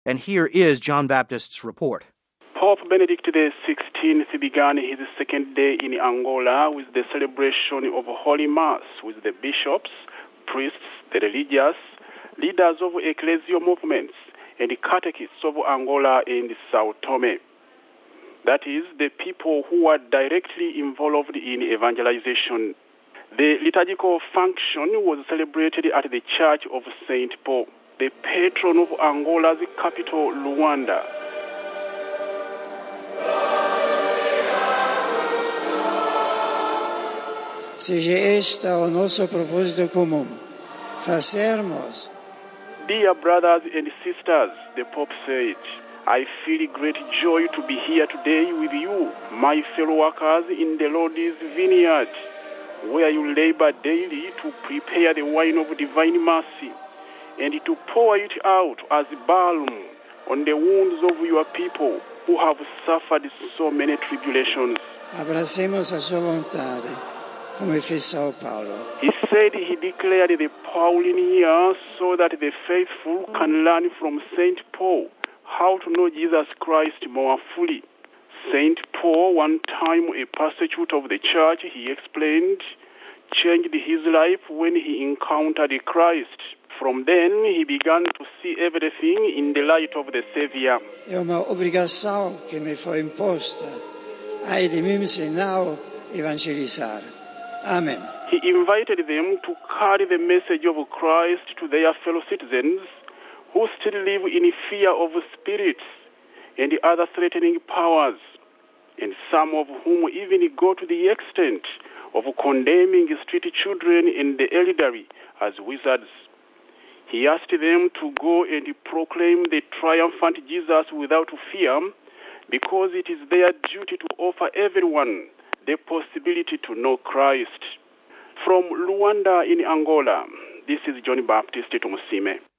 And here is John Baptist's report. Pope Benedict XVI began his second day in Angola with the celebration of Holy Mass with the bishops, priests, the religious, leaders of ecclesial movements, and the catechists of Angola and Sao Tome. That is, the people who are directly involved in evangelization. The liturgical function was celebrated at the Church of St. Paul, the patron of Angola's capital, Luanda. Seja esta o nosso propósito comum, fazermos. Dear brothers and sisters, the Pope said, I feel great joy to be here today with you, my fellow workers in the Lord's vineyard, where you labor daily to prepare the wine of divine mercy and to pour it out as balm on the wounds of your people who have suffered so many tribulations. Abracemos a sua vontade, come fez São Paulo. He said he declared the Pauline year so that the faithful can learn from St. Paul how to know Jesus Christ more fully. St. Paul, one time a persecutor of the church, he explained, changed his life when he encountered Christ. From then, he began to see everything in the light of the Savior. É uma obrigação que me foi imposta. Ai de mim se não evangelizar. Amen. He invited them to carry the message of Christ to their fellow citizens who still live in fear of spirits and other threatening powers, and some of whom even go to the extent of condemning street children and the elderly as wizards. He asked them to go and proclaim the triumphant Jesus without fear, because it is their duty to offer everyone the possibility to know Christ. From Luanda in Angola, this is John Baptist Tumusime.